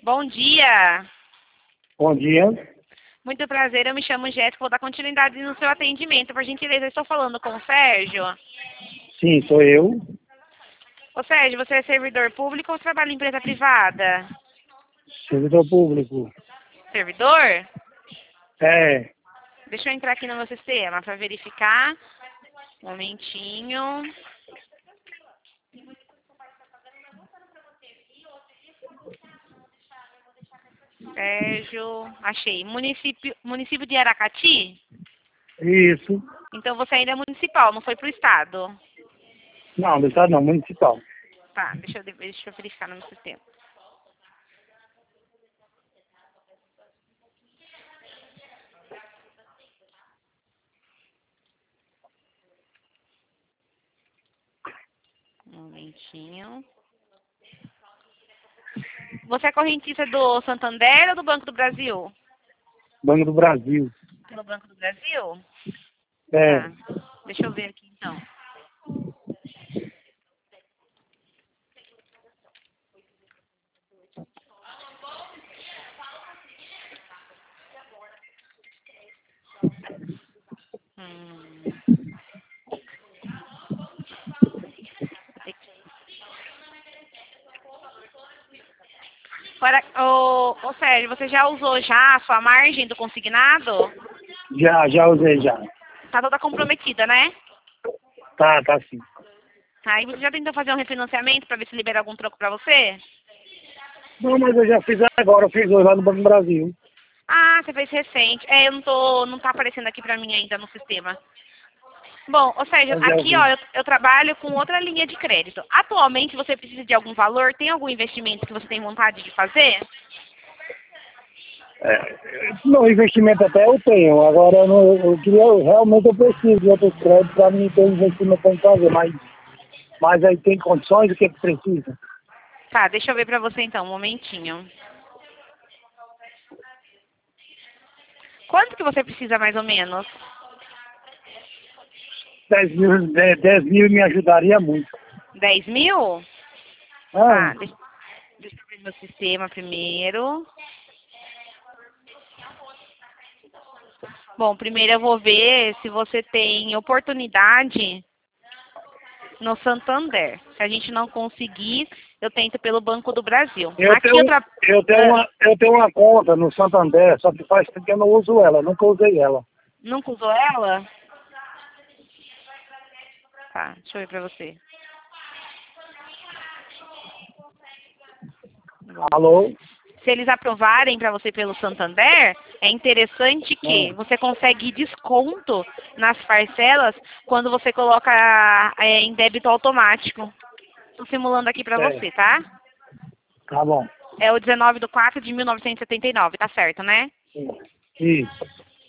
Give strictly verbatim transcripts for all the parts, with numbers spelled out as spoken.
Bom dia. Bom dia. Muito prazer, eu me chamo Jéssica, vou dar continuidade no seu atendimento. Por gentileza, eu estou falando com o Sérgio. Sim, sou eu. Ô Sérgio, você é servidor público ou trabalha em empresa privada? Servidor público. Servidor? É. Deixa eu entrar aqui no meu sistema para verificar. Um momentinho. Sérgio, achei. Município, município de Aracati? Isso. Então você ainda é municipal, não foi pro estado? Não, do estado não, municipal. Tá, deixa eu, deixa eu verificar no meu sistema. Um momentinho. Você é correntista do Santander ou do Banco do Brasil? Banco do Brasil. Pelo Banco do Brasil? É. Tá. Deixa eu ver aqui então. Hum. Para, ô, ô Sérgio, você já usou já a sua margem do consignado? Já, já usei já. Tá toda comprometida, né? Tá, tá sim. Aí você já tentou fazer um refinanciamento para ver se libera algum troco para você? Não, mas eu já fiz agora, eu fiz hoje lá no Banco do Brasil. Ah, você fez recente. É, eu não tô, não tá aparecendo aqui para mim ainda no sistema. Bom, ou seja, Eu já aqui vi. ó, eu, eu trabalho com outra linha de crédito. Atualmente você precisa de algum valor? Tem algum investimento que você tem vontade de fazer? É, não, investimento até eu tenho. Agora eu, não, eu queria, realmente eu preciso de outros créditos para mim ter investimento para fazer, mas, mas aí tem condições, o que é que precisa? Tá, deixa eu ver pra você então, um momentinho. Quanto que você precisa mais ou menos? dez mil, dez, dez mil me ajudaria muito. dez mil? Ah, Tá, deixa, deixa eu ver meu sistema primeiro. Bom, primeiro eu vou ver se você tem oportunidade no Santander. Se a gente não conseguir, eu tento pelo Banco do Brasil. Eu Aqui eu tenho, tra... eu, tenho ah, uma, eu tenho uma conta no Santander, só que faz tempo que eu não uso ela, nunca usei ela. nunca usou ela? Tá, deixa eu ver pra você. Bom, Alô? se eles aprovarem para você pelo Santander, é interessante que Hum, você consegue desconto nas parcelas quando você coloca é, em débito automático. Estou simulando aqui para é, você, tá? tá bom. É o dezenove de quatro de mil novecentos e setenta e nove, tá certo, né? Isso.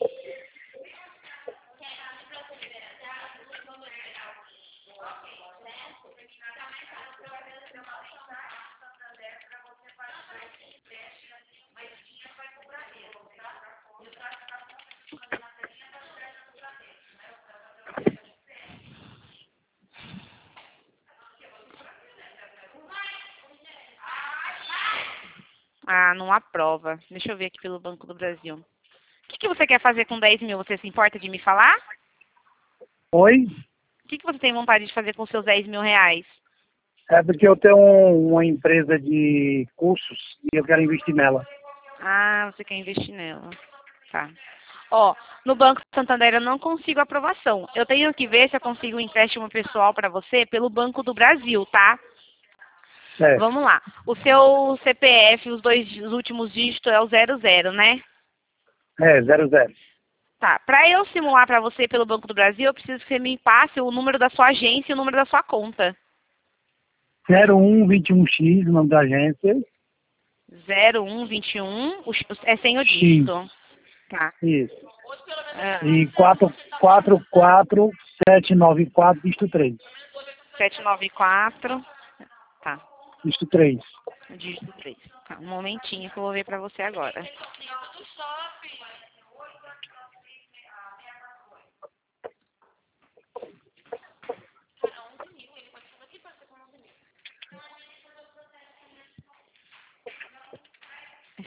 Ah, não aprova. Deixa eu ver aqui pelo Banco do Brasil. O que, que você quer fazer com dez mil? Você se importa de me falar? Oi? O que, que você tem vontade de fazer com seus dez mil reais? É porque eu tenho um- uma empresa de cursos e eu quero investir nela. Ah, você quer investir nela. Tá. Ó, no Banco Santander eu não consigo aprovação. Eu tenho que ver se eu consigo um empréstimo pessoal para você pelo Banco do Brasil, tá? Certo. Vamos lá. O seu C P F, os dois os últimos dígitos é o zero zero, né? É, zero zero. Tá. Para eu simular para você pelo Banco do Brasil, eu preciso que você me passe o número da sua agência e o número da sua conta. zero um vinte e um x, o nome da agência. zero um dois um, o x- é sem o X. dígito. Tá. Isso. Ah, E quatro quatro quatro sete nove quatro, dígito três. sete nove quatro. Tá. Dígito três. O dígito três. Tá. Um momentinho que eu vou ver para você agora.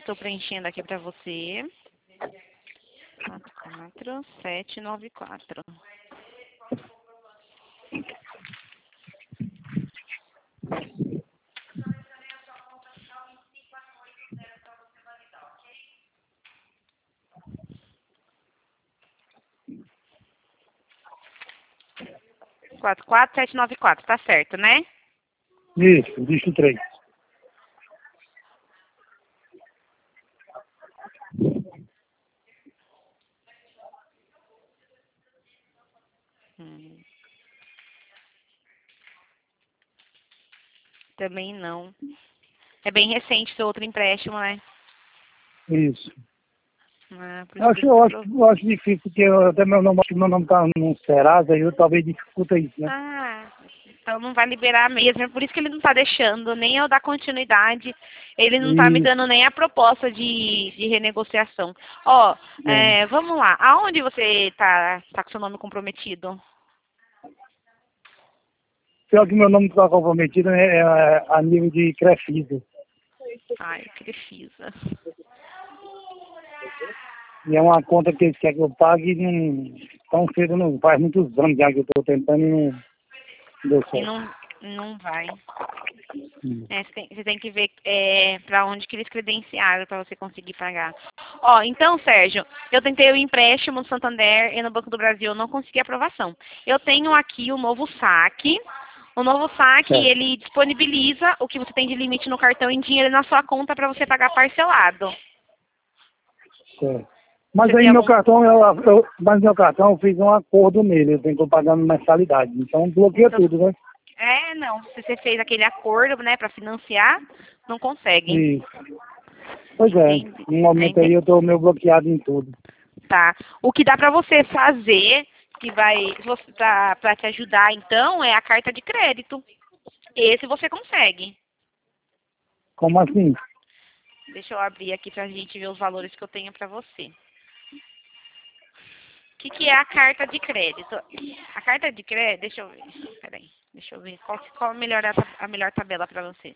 Estou preenchendo aqui para você. quatro quatro sete nove quatro. quatro quatro sete nove quatro, tá certo, né? Isso, dígito três. Hum. Também não. É bem recente seu outro empréstimo, né? Isso. Ah, por Eu isso acho, que eu eu acho, tô- eu acho difícil, porque eu, até meu nome, acho que meu nome tá no Serasa, aí eu talvez dificulta isso, né? Ah, então não vai liberar mesmo. É por isso que ele não tá deixando nem eu dar continuidade. Ele não tá me Isso. dando nem a proposta de, de renegociação. Ó, É. é, vamos lá. Aonde você tá, tá com seu nome comprometido? Pior que meu nome está comprometido é, é a nível de Crefisa. Ai, Crefisa. E é uma conta que eles querem que eu pague e não, tão cedo não faz muitos anos já que eu estou tentando e não deu E certo. não, não vai. Hum. É, você, tem, você tem que ver é, para onde que eles credenciaram para você conseguir pagar. Ó, então, Sérgio, eu tentei o empréstimo no Santander e no Banco do Brasil, eu não consegui aprovação. Eu tenho aqui o novo saque. O novo saque, Certo, ele disponibiliza o que você tem de limite no cartão em dinheiro na sua conta para você pagar parcelado. certo. Mas Você aí tem meu algum... cartão, eu, eu, mas meu cartão eu fiz um acordo nele, eu tenho que pagar mensalidade. Então bloqueia Então, tudo, né? é, não. Se você fez aquele acordo, né, para financiar, não consegue. E, pois é, Entendi. no É, momento aí entendi. eu estou meio bloqueado em tudo. Tá? O que dá para você fazer, que vai para te ajudar, então, é a carta de crédito. Esse você consegue. Como assim? Deixa eu abrir aqui para a gente ver os valores que eu tenho para você. O que, que é a carta de crédito? A carta de crédito, deixa eu ver. Peraí, deixa eu ver qual, qual a, melhor, a melhor tabela para você.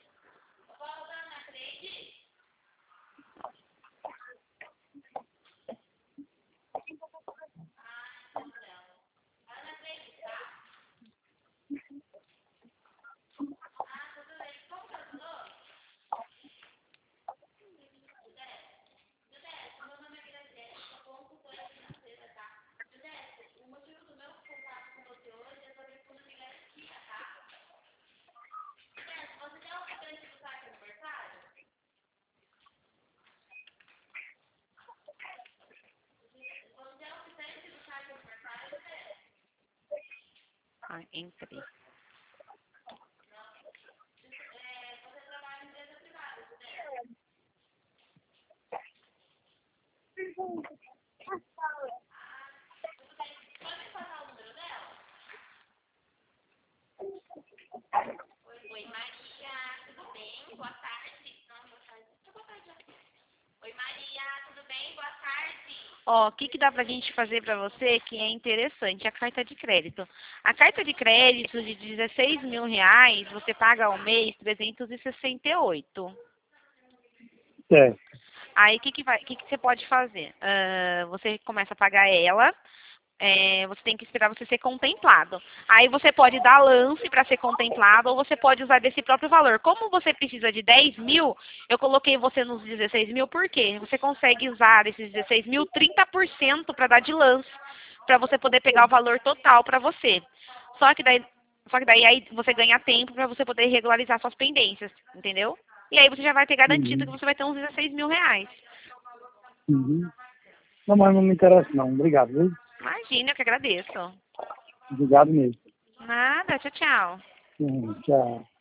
Ah, entrei. Oi, Maria, tudo bem? Boa tarde. Não, boa tarde. Boa tarde. Oi, Maria, tudo bem? Boa tarde. Ó, o que, que dá pra gente fazer pra você que é interessante? A carta de crédito. A carta de crédito de dezesseis mil reais, você paga ao mês trezentos e sessenta e oito. Certo. Aí, o que, que, vai, que, que você pode fazer? Ah, você começa a pagar ela. É, você tem que esperar você ser contemplado. Aí você pode dar lance para ser contemplado ou você pode usar desse próprio valor. Como você precisa de dez mil, eu coloquei você nos dezesseis mil, por quê? Você consegue usar desses dezesseis mil trinta por cento para dar de lance, para você poder pegar o valor total para você. Só que daí, só que daí aí você ganha tempo para você poder regularizar suas pendências, entendeu? E aí você já vai ter garantido que Uhum. você vai ter uns dezesseis mil reais. Uhum. Não, mas não me interessa não. Obrigado, viu? Imagina, eu que agradeço. Obrigado mesmo. Nada, tchau, tchau. Hum, tchau.